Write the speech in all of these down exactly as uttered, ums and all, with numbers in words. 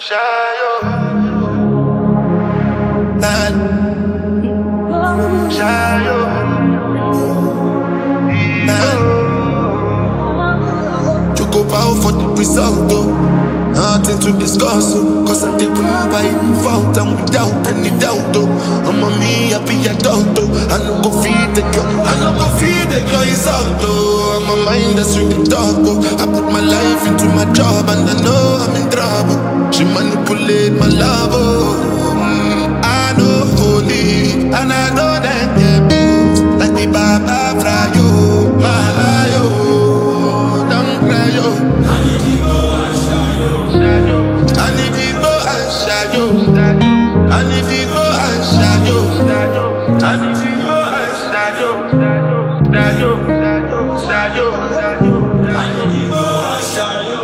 Shayo, that Shayo, that you go bow for the result, though. Nothing to discuss, oh. Cause I did what I found and without any doubt, oh. I'm a me happy adult, oh. I no go feed the girl, I no go feed the girl, it's out, oh. I'm a mind that's with the dog, oh. I put my life into my job and I know I'm in trouble. She manipulate my love, oh. mm, I know holy, and I know that they move like the Baba Frayo, my yo, don't cry, yo. I need to go and shadow. I need to go and shadow. I need to go and shadow. Shadow, shadow, shadow. I need to go and shadow.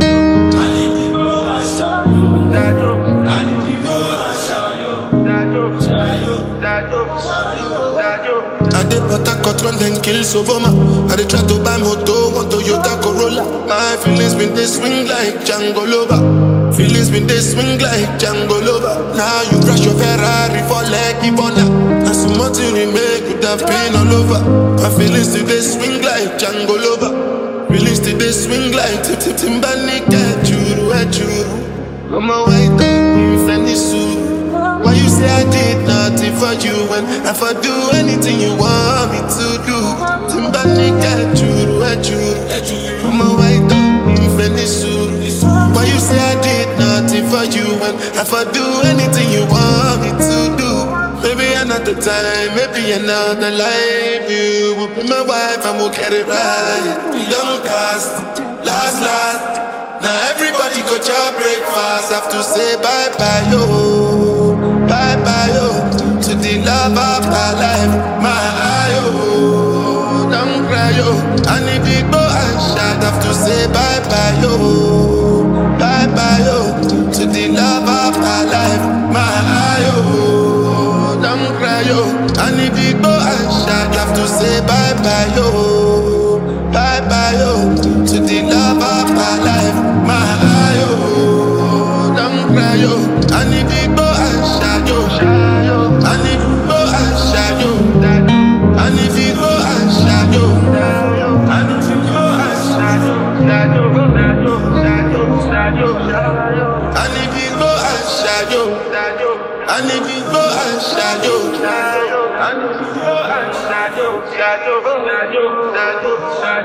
I need to go and shadow. I need to go and shadow. Shadow, shadow, shadow. I did what I got when then kill Soboma. I did try to buy moto, want Toyota Corolla. My feelings been they swing like Django Lover. Feelings been they swing like Django Lover. Now you crash your Ferrari for leg Ibona. And some more to remake with that pain all over. My feelings today swing like Django Lover. Feelings today swing like Timbani get you, at you. I'm a white dog, if any suit. Why you say I did nothing for you when if I do anything you want me to do? Timbani get you, at you. I'm a white dog, if any suit. Why you say I did nothing for you when if I do anything you want me to do? Maybe another time, maybe another life. You will be my wife and we'll get it right. We don't cast, last, last. Now everybody go to breakfast. Have to say bye bye yo, bye bye yo, to the love of my life, my yo. Don't cry yo, I need to go and shout. Have to say bye bye yo, bye bye yo, to the love of my life, my yo. Don't cry yo, I need to go and shout. Have to say bye bye yo, bye bye yo, to the love of my life, my yo. Don't cry yo, I need to go and shout yo. I need to go and shout yo. I need to go and shout yo. I need to go and shout yo. I need to go and shout yo. I need to go and shout yo. I need to go and shout yo.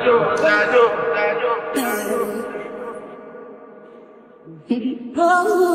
Shadow, shadow, shadow, shadow, shadow.